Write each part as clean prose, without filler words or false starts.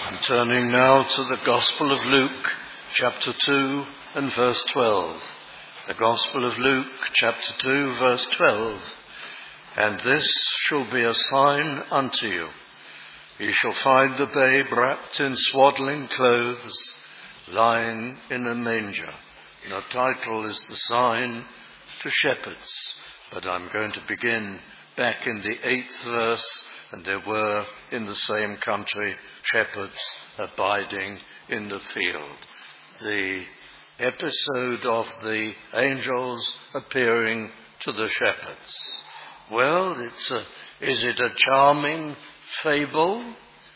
I'm turning now to the Gospel of Luke, chapter 2 and verse 12. The Gospel of Luke, chapter 2, verse 12. And this shall be a sign unto you. Ye shall find the babe wrapped in swaddling clothes, lying in a manger. And the title is The Sign to Shepherds. But I'm going to begin back in the 8th verse. And there were in the same country shepherds abiding in the field. The episode of the angels appearing to the shepherds. Well, is it a charming fable?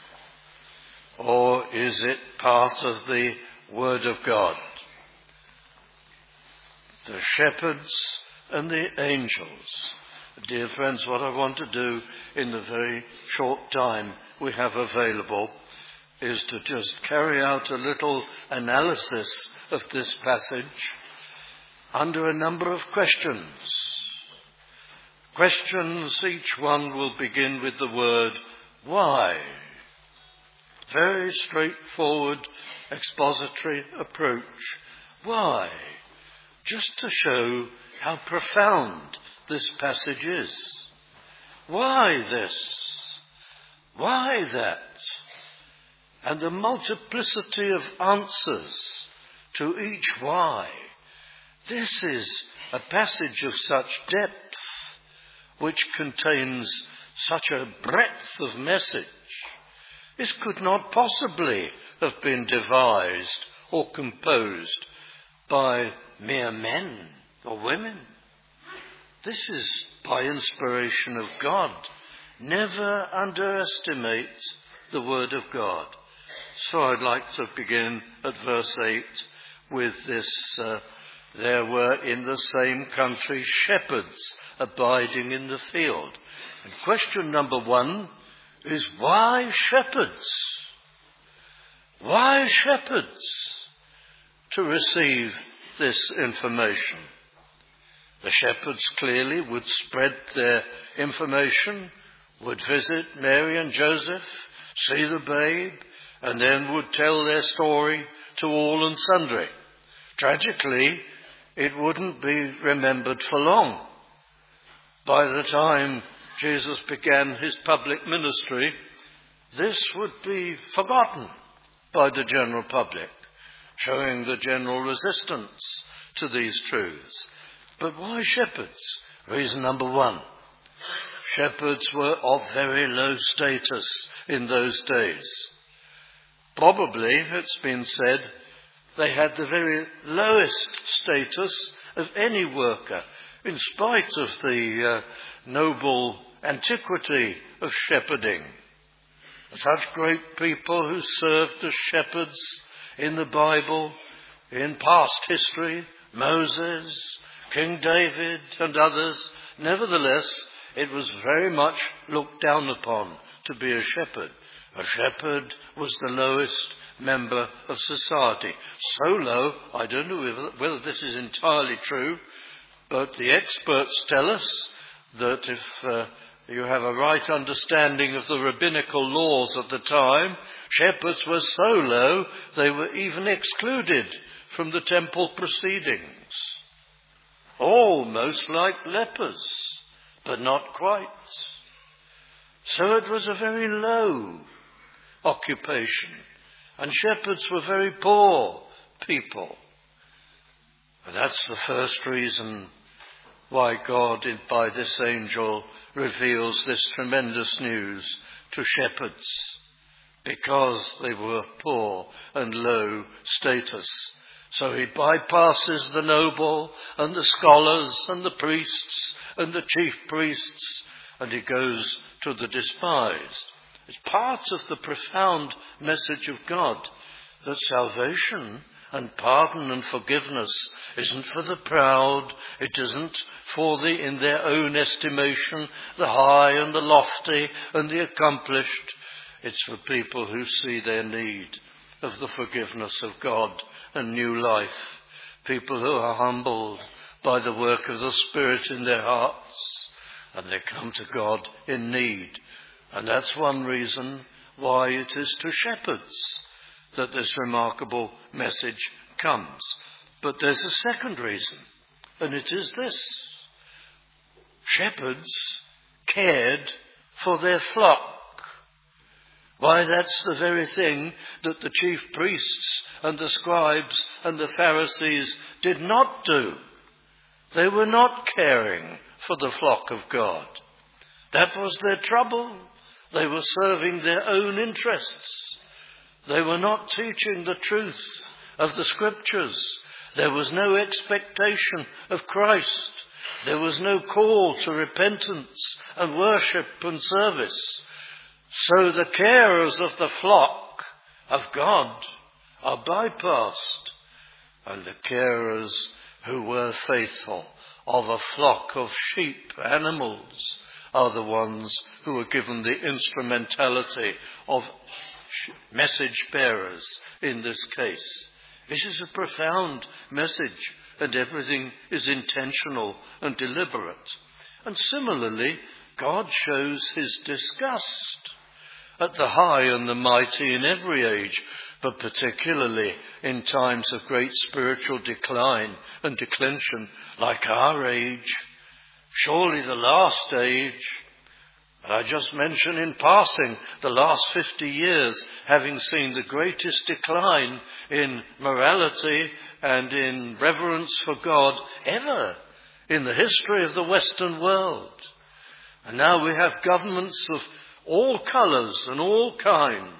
Or is it part of the Word of God? The shepherds and the angels. Dear friends, what I want to do in the very short time we have available is to just carry out a little analysis of this passage under a number of questions. Questions, each one will begin with the word why. Very straightforward expository approach. Why? Just to show how profound this passage is. Why this? Why that? And the multiplicity of answers to each why. This is a passage of such depth, which contains such a breadth of message. This could not possibly have been devised or composed by mere men or women. This is by inspiration of God. Never underestimate the Word of God. So I'd like to begin at verse 8 with this, there were in the same country shepherds abiding in the field. And question number 1 is why shepherds? Why shepherds to receive this information? The shepherds clearly would spread their information, would visit Mary and Joseph, see the babe, and then would tell their story to all and sundry. Tragically, it wouldn't be remembered for long. By the time Jesus began his public ministry, this would be forgotten by the general public, showing the general resistance to these truths. But why shepherds? Reason number 1. Shepherds were of very low status in those days. Probably, it's been said, they had the very lowest status of any worker, in spite of the noble antiquity of shepherding. Such great people who served as shepherds in the Bible, in past history, Moses, King David and others, nevertheless, it was very much looked down upon to be a shepherd. A shepherd was the lowest member of society. So low, I don't know whether this is entirely true, but the experts tell us that if you have a right understanding of the rabbinical laws at the time, shepherds were so low they were even excluded from the temple proceedings. Almost like lepers, but not quite. So it was a very low occupation, and shepherds were very poor people. And that's the first reason why God, by this angel, reveals this tremendous news to shepherds, because they were poor and low status. So he bypasses the noble and the scholars and the priests and the chief priests, and he goes to the despised. It's part of the profound message of God that salvation and pardon and forgiveness isn't for the proud, it isn't for the, in their own estimation, the high and the lofty and the accomplished. It's for people who see their need of the forgiveness of God and new life. People who are humbled by the work of the Spirit in their hearts, and they come to God in need. And that's one reason why it is to shepherds that this remarkable message comes. But there's a second reason, and it is this. Shepherds cared for their flock. Why, that's the very thing that the chief priests and the scribes and the Pharisees did not do. They were not caring for the flock of God. That was their trouble. They were serving their own interests. They were not teaching the truth of the Scriptures. There was no expectation of Christ. There was no call to repentance and worship and service. So the carers of the flock of God are bypassed, and the carers who were faithful of a flock of sheep, animals, are the ones who are given the instrumentality of message bearers in this case. This is a profound message, and everything is intentional and deliberate. And similarly, God shows his disgust at the high and the mighty in every age, but particularly in times of great spiritual decline and declension like our age. Surely the last age, and I just mention in passing the last 50 years having seen the greatest decline in morality and in reverence for God ever in the history of the Western world. And now we have governments of all colours and all kinds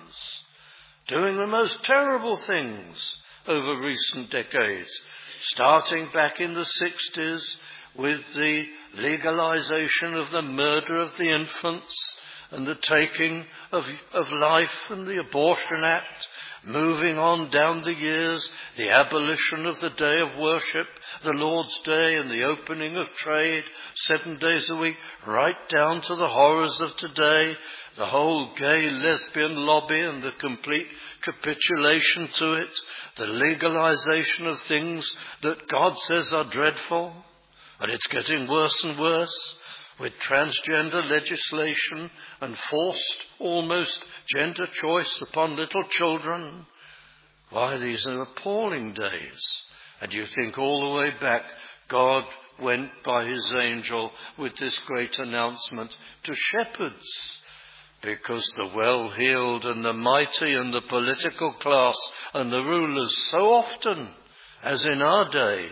doing the most terrible things over recent decades, starting back in the 60s with the legalization of the murder of the infants and the taking of life and the Abortion Act, moving on down the years, the abolition of the day of worship, the Lord's Day and the opening of trade 7 days a week, right down to the horrors of today, the whole gay lesbian lobby and the complete capitulation to it, the legalization of things that God says are dreadful, and it's getting worse and worse, with transgender legislation and forced, almost, gender choice upon little children. Why, these are appalling days. And you think all the way back, God went by his angel with this great announcement to shepherds, because the well-heeled and the mighty and the political class and the rulers so often, as in our day,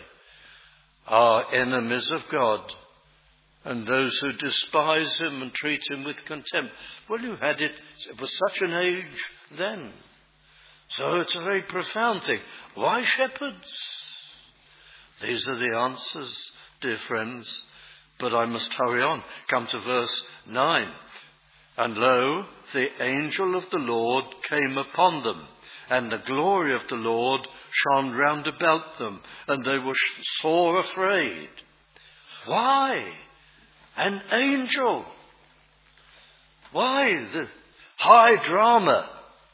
are enemies of God, and those who despise him and treat him with contempt. Well, you had it was such an age then. So it's a very profound thing. Why shepherds? These are the answers, dear friends. But I must hurry on. Come to verse 9. And lo, the angel of the Lord came upon them, and the glory of the Lord shone round about them, and they were sore afraid. Why? An angel. Why the high drama?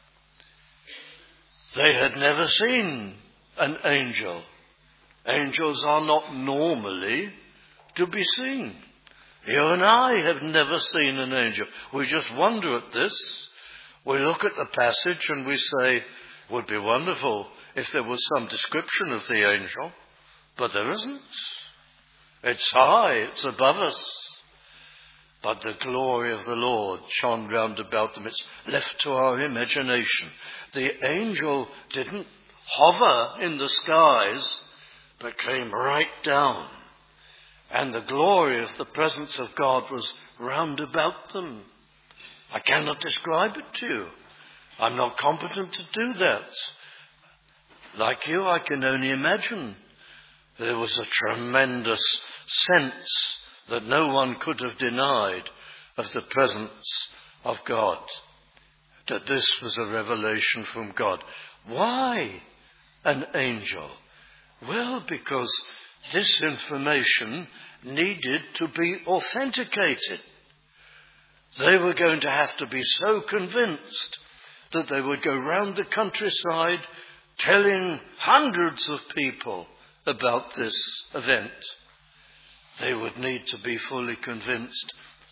They had never seen an angel. Angels are not normally to be seen. You and I have never seen an angel. We just wonder at this. We look at the passage and we say, it would be wonderful if there was some description of the angel. But there isn't. It's high, it's above us. But the glory of the Lord shone round about them. It's left to our imagination. The angel didn't hover in the skies, but came right down. And the glory of the presence of God was round about them. I cannot describe it to you. I'm not competent to do that. Like you, I can only imagine. There was a tremendous sense that no one could have denied of the presence of God. That this was a revelation from God. Why an angel? Well, because this information needed to be authenticated. They were going to have to be so convinced that they would go round the countryside telling hundreds of people about this event. They would need to be fully convinced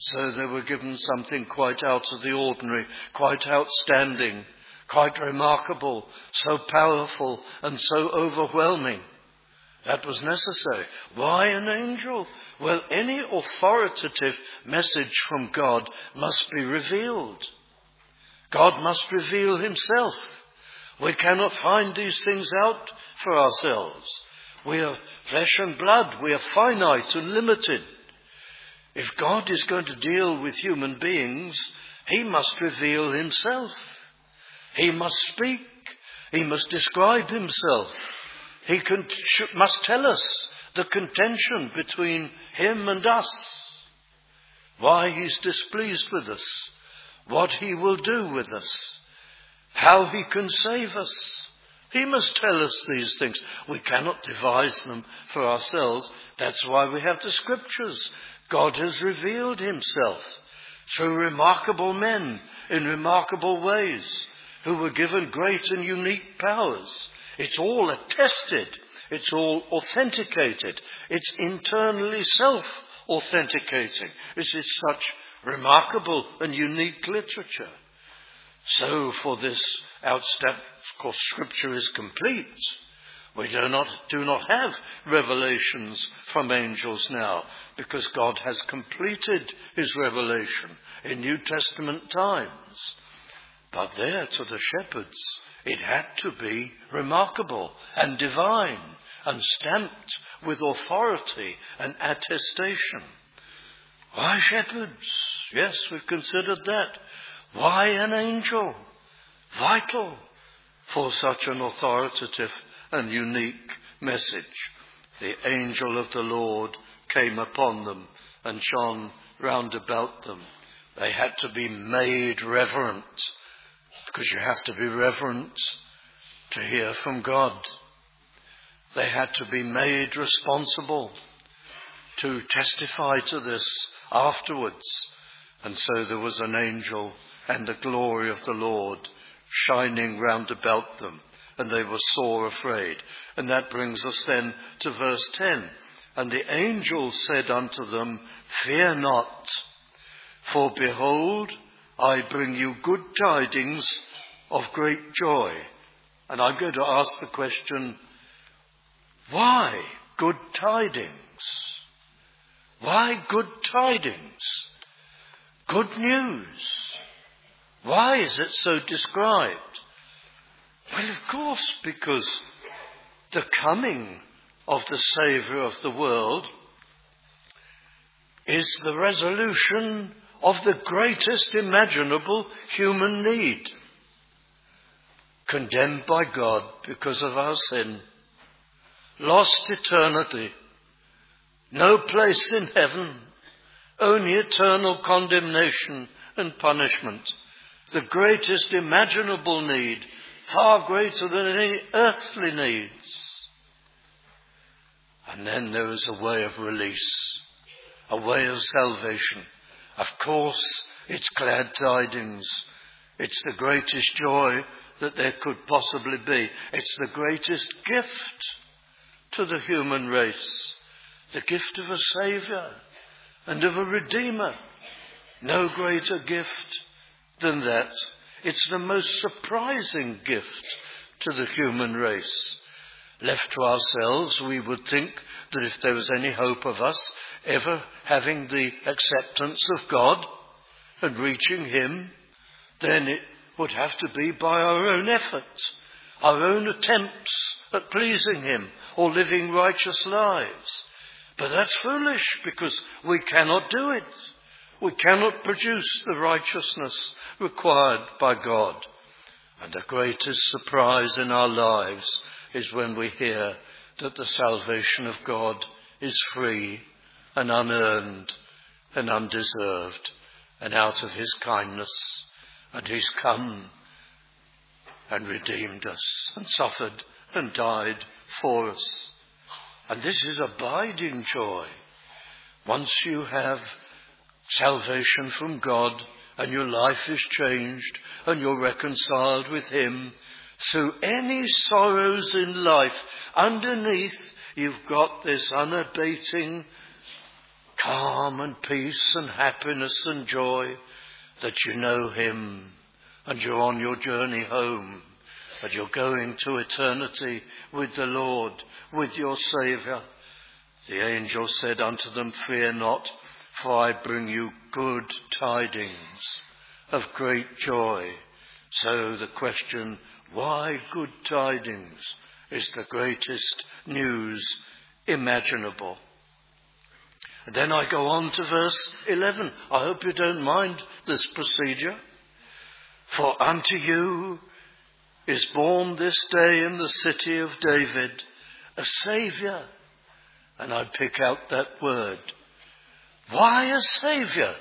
So they were given something quite out of the ordinary, quite outstanding, quite remarkable, so powerful and so overwhelming. That was necessary. Why an angel? Well, any authoritative message from God must be revealed. God must reveal himself. We cannot find these things out for ourselves. We are flesh and blood. We are finite and limited. If God is going to deal with human beings, he must reveal himself. He must speak. He must describe himself. He must tell us the contention between him and us, why he's displeased with us, what he will do with us, how he can save us. He must tell us these things. We cannot devise them for ourselves. That's why we have the scriptures. God has revealed himself through remarkable men in remarkable ways who were given great and unique powers. It's all attested. It's all authenticated. It's internally self-authenticating. This is such remarkable and unique literature. So for this outstep, of course, Scripture is complete. We do not have revelations from angels now, because God has completed his revelation in New Testament times. But there, to the shepherds, it had to be remarkable and divine and stamped with authority and attestation. Why shepherds? Yes, we've considered that. Why an angel? Vital for such an authoritative and unique message. The angel of the Lord came upon them and shone round about them. They had to be made reverent, because you have to be reverent to hear from God. They had to be made responsible to testify to this afterwards. And so there was an angel and the glory of the Lord shining round about them, and they were sore afraid. And that brings us then to verse 10. And the angel said unto them, Fear not, for behold, I bring you good tidings of great joy. And I'm going to ask the question, why good tidings? Why good tidings? Good news. Why is it so described? Well, of course, because the coming of the Saviour of the world is the resolution of the greatest imaginable human need. Condemned by God because of our sin, lost eternity, no place in heaven, only eternal condemnation and punishment. The greatest imaginable need, far greater than any earthly needs. And then there is a way of release, a way of salvation. Of course, it's glad tidings. It's the greatest joy that there could possibly be. It's the greatest gift to the human race. The gift of a Saviour and of a Redeemer. No greater gift than that. It's the most surprising gift to the human race. Left to ourselves, we would think that if there was any hope of us ever having the acceptance of God and reaching him, then it would have to be by our own efforts, our own attempts at pleasing him or living righteous lives. But that's foolish, because we cannot do it. We cannot produce the righteousness required by God. And the greatest surprise in our lives is when we hear that the salvation of God is free and unearned and undeserved and out of his kindness. And he's come and redeemed us and suffered and died for us. And this is abiding joy. Once you have salvation from God and your life is changed and you're reconciled with him, through any sorrows in life, underneath you've got this unabating calm and peace and happiness and joy that you know him and you're on your journey home and you're going to eternity with the Lord, with your Saviour. The angel said unto them, fear not, for I bring you good tidings of great joy. So the question, why good tidings, is the greatest news imaginable. And then I go on to verse 11. I hope you don't mind this procedure. For unto you is born this day in the city of David a Saviour. And I pick out that word. Why a Saviour?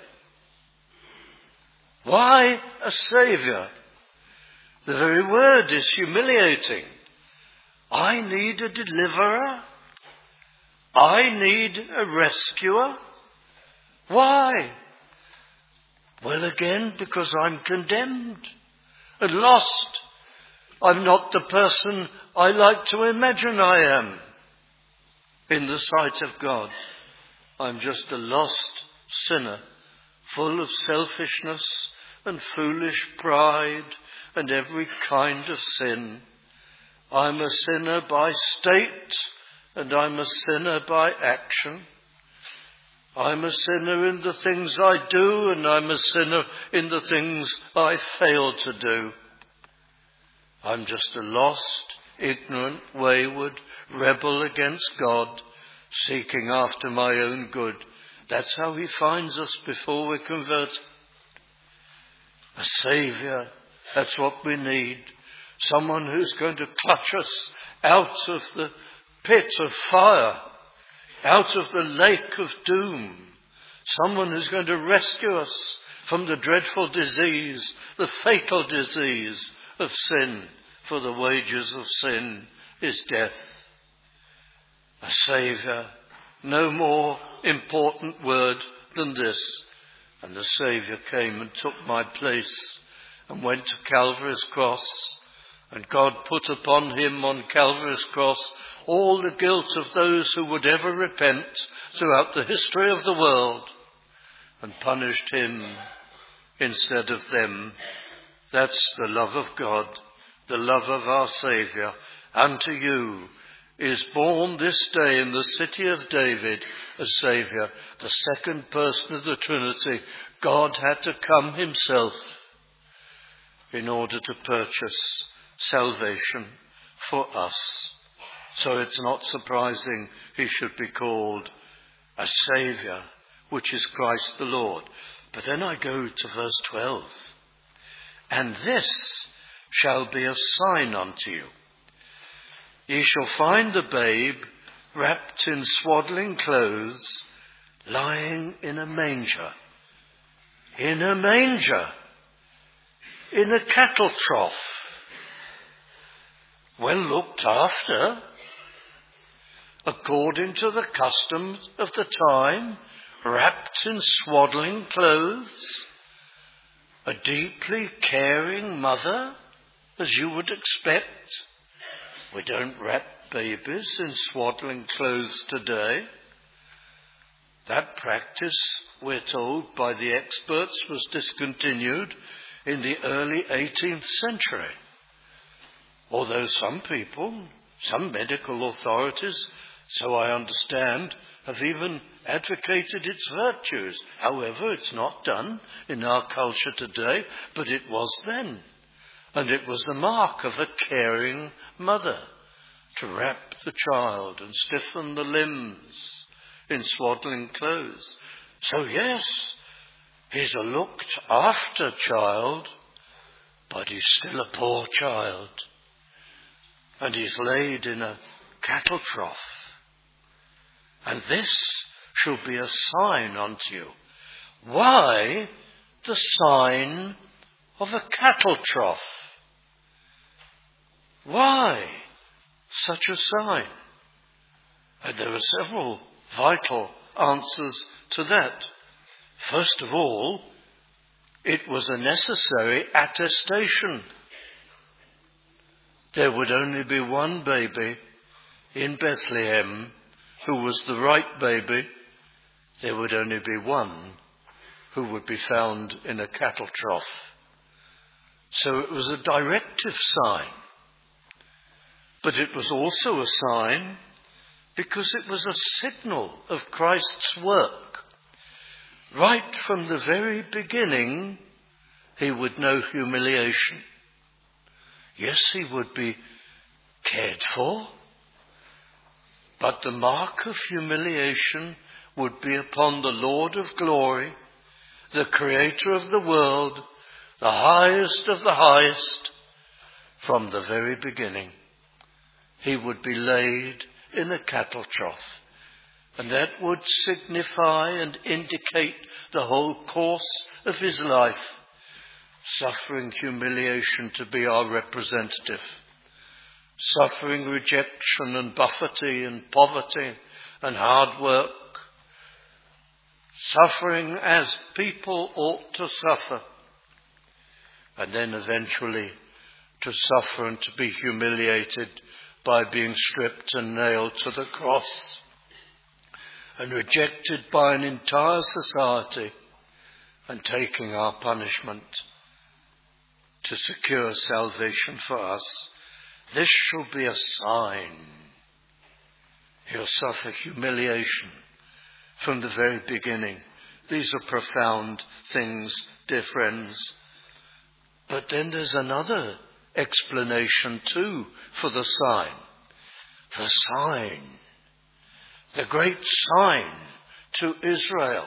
Why a Saviour? The very word is humiliating. I need a deliverer. I need a rescuer. Why? Well, again, because I'm condemned and lost. I'm not the person I like to imagine I am in the sight of God. I'm just a lost sinner, full of selfishness and foolish pride and every kind of sin. I'm a sinner by state and I'm a sinner by action. I'm a sinner in the things I do and I'm a sinner in the things I fail to do. I'm just a lost, ignorant, wayward rebel against God, seeking after my own good. That's how he finds us before we're converted. A Saviour, that's what we need. Someone who's going to clutch us out of the pit of fire, out of the lake of doom. Someone who's going to rescue us from the dreadful disease, the fatal disease of sin. For the wages of sin is death. A Saviour, no more important word than this. And the Saviour came and took my place and went to Calvary's cross. And God put upon him on Calvary's cross all the guilt of those who would ever repent throughout the history of the world, and punished him instead of them. That's the love of God, the love of our Saviour. Unto you is born this day in the city of David a Saviour, the second person of the Trinity. God had to come himself in order to purchase salvation for us. So it's not surprising he should be called a Saviour, which is Christ the Lord. But then I go to verse 12. And this shall be a sign unto you. Ye shall find the babe wrapped in swaddling clothes, lying in a manger. In a manger. In a cattle trough. Well looked after, according to the customs of the time, wrapped in swaddling clothes, a deeply caring mother, as you would expect. We don't wrap babies in swaddling clothes today. That practice, we're told by the experts, was discontinued in the early 18th century. Although some people, some medical authorities, so I understand, have even advocated its virtues. However, it's not done in our culture today, but it was then. And it was the mark of a caring mother to wrap the child and stiffen the limbs in swaddling clothes. So yes, he's a looked after child, but he's still a poor child. And he's laid in a cattle trough. And this shall be a sign unto you. Why the sign of a cattle trough? Why such a sign? And there are several vital answers to that. First of all, it was a necessary attestation. There would only be one baby in Bethlehem who was the right baby, there would only be one who would be found in a cattle trough. So it was a directive sign. But it was also a sign because it was a signal of Christ's work. Right from the very beginning, he would know humiliation. Yes, he would be cared for, but the mark of humiliation would be upon the Lord of glory, the Creator of the world, the highest of the highest. From the very beginning, he would be laid in a cattle trough, and that would signify and indicate the whole course of his life, suffering humiliation to be our representative, suffering rejection and buffeting and poverty and hard work, suffering as people ought to suffer, and then eventually to suffer and to be humiliated by being stripped and nailed to the cross and rejected by an entire society and taking our punishment to secure salvation for us. This shall be a sign. He'll suffer humiliation from the very beginning. These are profound things, dear friends. But then there's another explanation too for the sign. The sign, the great sign to Israel.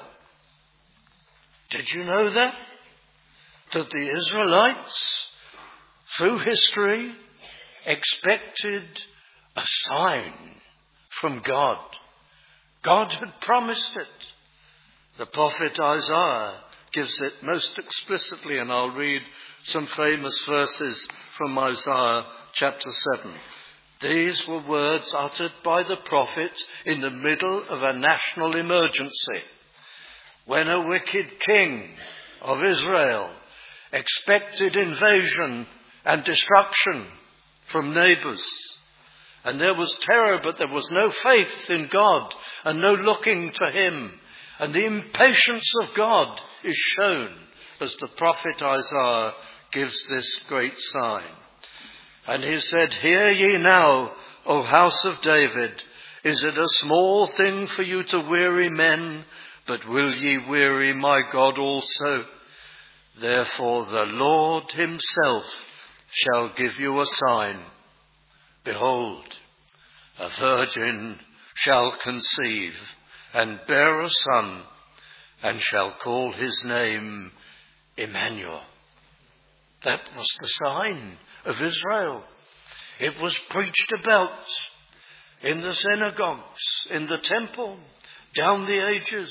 Did you know that? That the Israelites, through history, expected a sign from God. God had promised it. The prophet Isaiah gives it most explicitly, and I'll read some famous verses from Isaiah chapter 7. These were words uttered by the prophet in the middle of a national emergency, when a wicked king of Israel expected invasion and destruction from neighbours. And there was terror, but there was no faith in God and no looking to him. And the impatience of God is shown as the prophet Isaiah gives this great sign. And he said, "Hear ye now, O house of David, is it a small thing for you to weary men? But will ye weary my God also? Therefore the Lord himself shall give you a sign. Behold, a virgin shall conceive and bear a son, and shall call his name Emmanuel." That was the sign of Israel. It was preached about in the synagogues, in the temple, down the ages.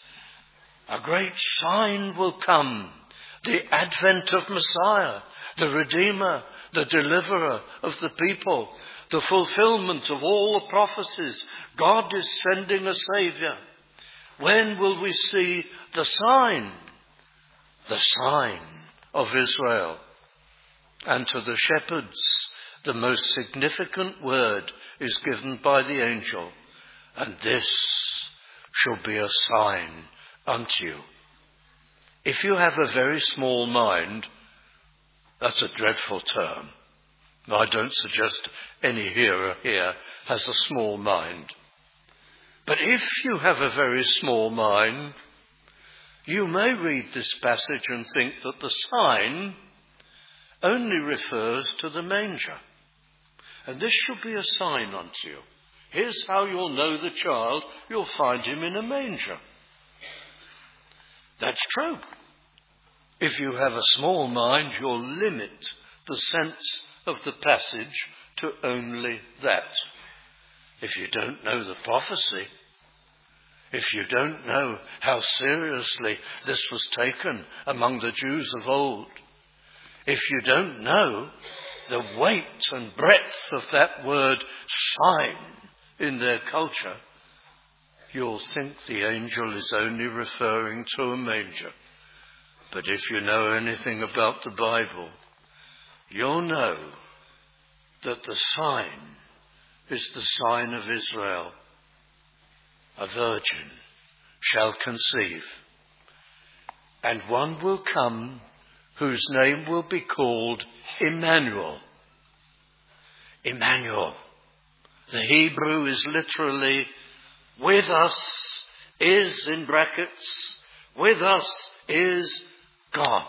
A great sign will come, the advent of Messiah, the Redeemer, the Deliverer of the people, the fulfillment of all the prophecies. God is sending a Saviour. When will we see the sign? The sign of Israel. And to the shepherds, the most significant word is given by the angel. And this shall be a sign unto you. If you have a very small mind, that's a dreadful term. I don't suggest any hearer here has a small mind. But if you have a very small mind, you may read this passage and think that the sign only refers to the manger. And this shall be a sign unto you. Here's how you'll know the child. You'll find him in a manger. That's true. If you have a small mind, you'll limit the sense of the passage to only that. If you don't know the prophecy, if you don't know how seriously this was taken among the Jews of old, if you don't know the weight and breadth of that word sign in their culture, you'll think the angel is only referring to a manger. But if you know anything about the Bible, you'll know that the sign is the sign of Israel. A virgin shall conceive. And one will come whose name will be called Emmanuel. Emmanuel. The Hebrew is literally with us is, in brackets, with us is God.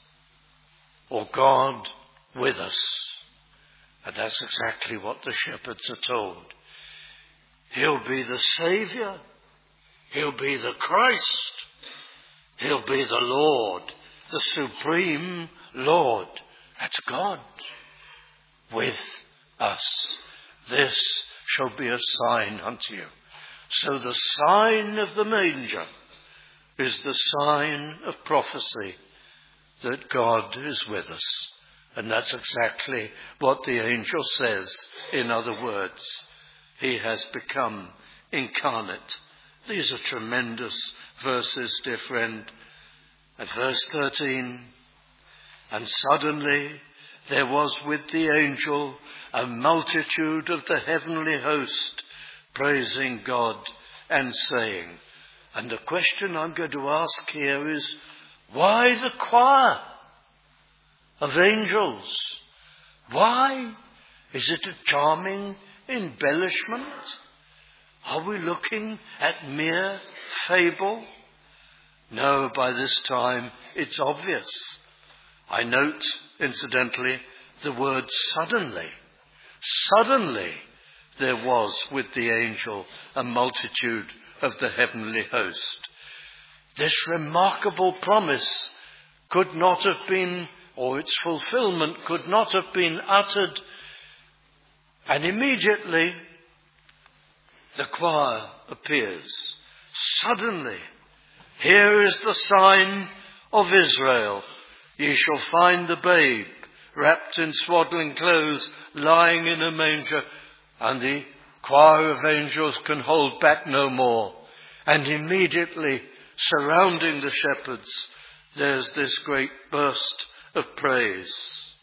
Or God with us. And that's exactly what the shepherds are told. He'll be the Saviour. He'll be the Christ. He'll be the Lord, the supreme Lord. That's God with us. This shall be a sign unto you. So the sign of the manger is the sign of prophecy that God is with us. And that's exactly what the angel says. In other words, he has become incarnate. These are tremendous verses, dear friend. At verse 13, and suddenly there was with the angel a multitude of the heavenly host, praising God and saying. And the question I'm going to ask here is, why the choir of angels? Why? Is it a charming embellishment? Are we looking at mere fable? No, by this time it's obvious. I note, incidentally, the word suddenly. Suddenly there was with the angel a multitude of the heavenly host. This remarkable promise could not have been, or its fulfillment could not have been uttered. And immediately the choir appears. Suddenly, here is the sign of Israel. Ye shall find the babe wrapped in swaddling clothes, lying in a manger. And the choir of angels can hold back no more. And immediately, surrounding the shepherds, there's this great burst of praise.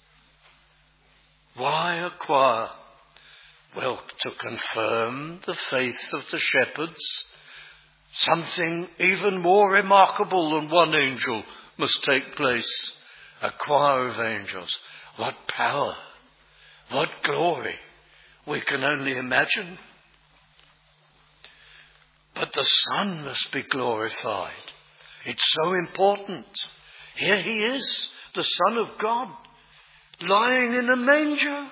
Why a choir? Well, to confirm the faith of the shepherds. Something even more remarkable than one angel must take place. A choir of angels. What power! What glory! We can only imagine. But the Son must be glorified. It's so important. Here he is, the Son of God, lying in a manger.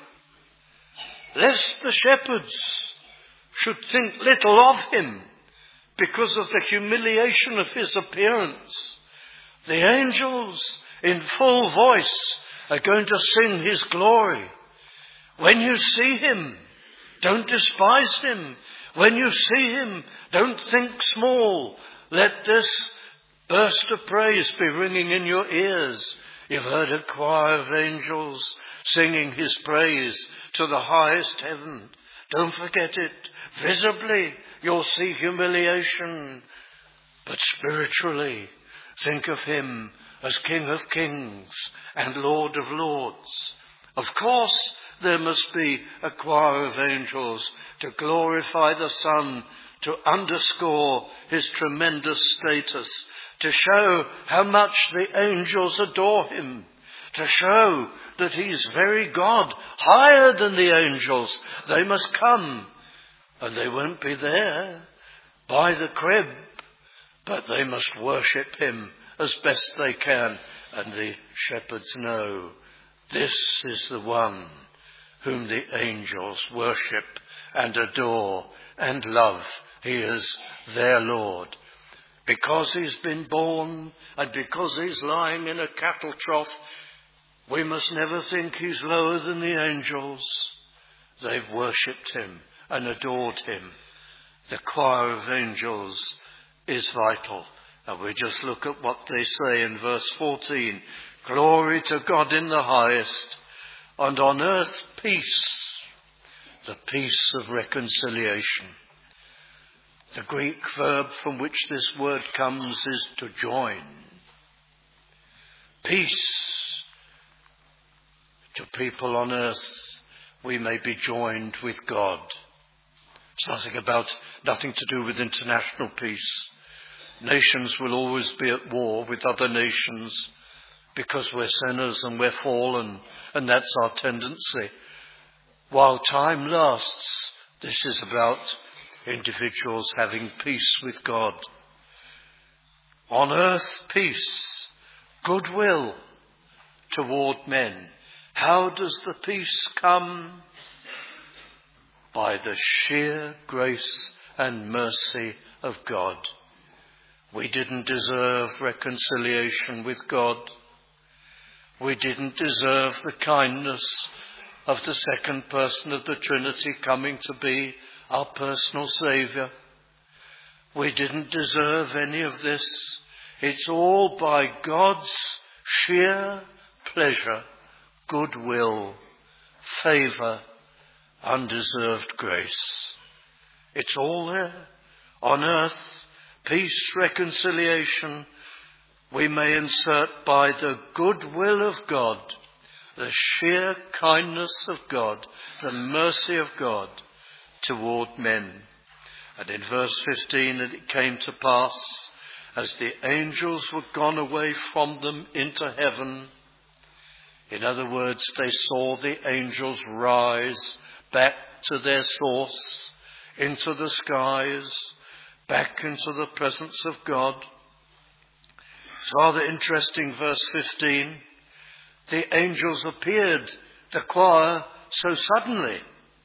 Lest the shepherds should think little of him because of the humiliation of his appearance. The angels in full voice are going to sing his glory. When you see him, don't despise him. When you see him, don't think small. Let this burst of praise be ringing in your ears. You've heard a choir of angels singing his praise to the highest heaven. Don't forget it. Visibly, you'll see humiliation. But spiritually, think of him as King of Kings and Lord of Lords. Of course, there must be a choir of angels to glorify the Son, to underscore his tremendous status, to show how much the angels adore him, to show that he's very God, higher than the angels. They must come, and they won't be there by the crib, but they must worship him as best they can. And the shepherds know this is the one whom the angels worship and adore and love. He is their Lord. Because he's been born and because he's lying in a cattle trough, we must never think he's lower than the angels. They've worshipped him and adored him. The choir of angels is vital. And we just look at what they say in verse 14. Glory to God in the highest, and on earth peace, the peace of reconciliation. The Greek verb from which this word comes is to join. Peace. To people on earth, we may be joined with God. It's nothing to do with international peace. Nations will always be at war with other nations because we're sinners and we're fallen, and that's our tendency. While time lasts, this is about individuals having peace with God. On earth, peace, goodwill toward men. How does the peace come? By the sheer grace and mercy of God. We didn't deserve reconciliation with God. We didn't deserve the kindness of the second person of the Trinity coming to be our personal Saviour. We didn't deserve any of this. It's all by God's sheer pleasure, goodwill, favour, undeserved grace. It's all there. On earth, peace, reconciliation, we may insert by the goodwill of God, the sheer kindness of God, the mercy of God toward men. And in verse 15, and it came to pass, as the angels were gone away from them into heaven, in other words, they saw the angels rise back to their source, into the skies, back into the presence of God. It's rather interesting, verse 15. The angels appeared, the choir, so suddenly.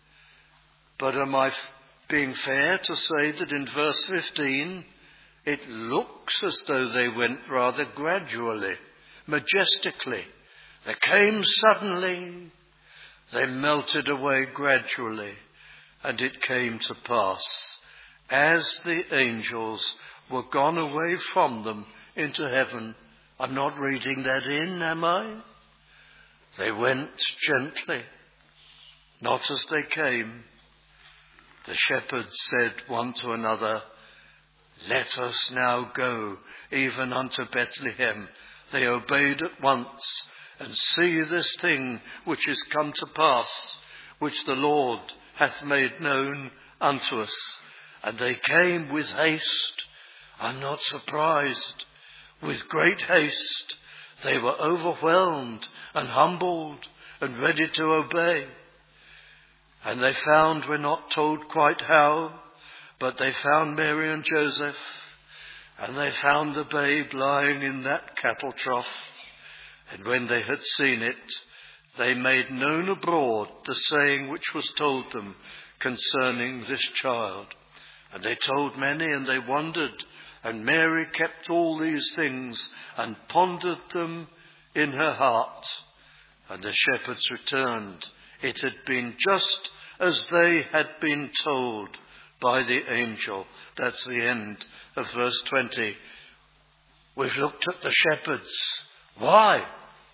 But am I being fair to say that in verse 15, it looks as though they went rather gradually, majestically. They came suddenly, they melted away gradually, and it came to pass, as the angels were gone away from them into heaven. I'm not reading that in, am I? They went gently, not as they came. The shepherds said one to another, "Let us now go even unto Bethlehem." They obeyed at once, and see this thing which is come to pass, which the Lord hath made known unto us. And they came with haste. I'm not surprised. With great haste, they were overwhelmed and humbled and ready to obey. And they found, we're not told quite how, but they found Mary and Joseph, and they found the babe lying in that cattle trough. And when they had seen it, they made known abroad the saying which was told them concerning this child. And they told many, and they wondered. And Mary kept all these things and pondered them in her heart. And the shepherds returned. It had been just as they had been told by the angel. That's the end of verse 20. We've looked at the shepherds. Why?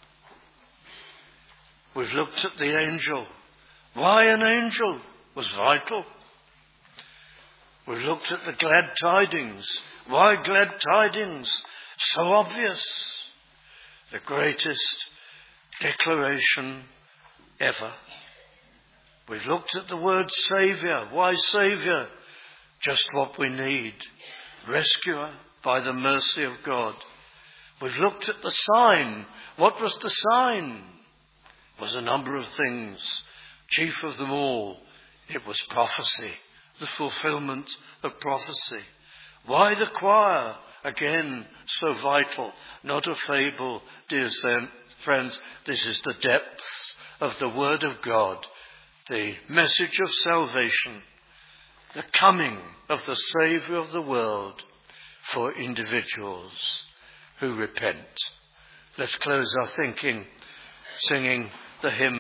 We've looked at the angel. Why an angel was vital. We've looked at the glad tidings. Why glad tidings? So obvious. The greatest declaration ever. We've looked at the word Saviour. Why Saviour? Just what we need. Rescuer by the mercy of God. We've looked at the sign. What was the sign? It was a number of things. Chief of them all, it was prophecy. The fulfillment of prophecy. Why the choir? Again, so vital. Not a fable, dear friends. This is the depth of the Word of God. The message of salvation. The coming of the Saviour of the world for individuals who repent. Let's close our thinking, singing the hymn.